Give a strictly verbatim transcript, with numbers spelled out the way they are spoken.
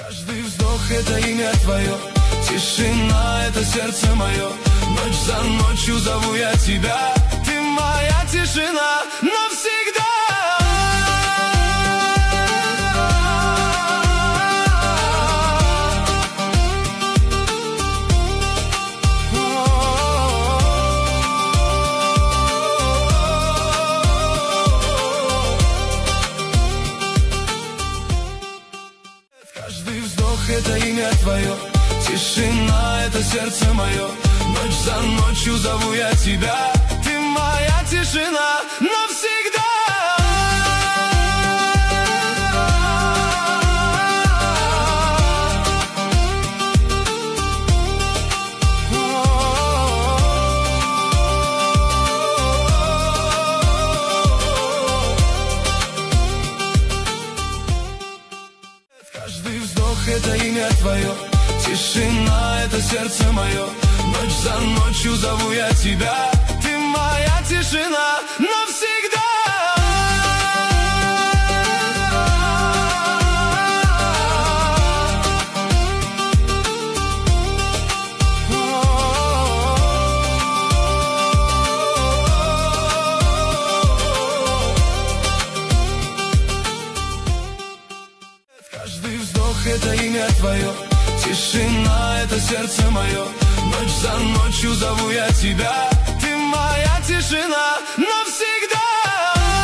Каждый вздох — это имя твое, тишина — это сердце мое. Ночь за ночью зову я тебя, ты моя тишина навсегда. Каждый вздох — это имя твое, тишина — это сердце мое. Ночь за ночью зову я тебя, ты моя тишина навсегда. Каждый вздох — это имя твое, тишина — это сердце мое. Ночь за ночью зову я тебя, ты моя тишина навсегда. Каждый вздох — это имя твое, тишина — это сердце мое. Ночь за ночью зову я тебя, ты моя тишина навсегда.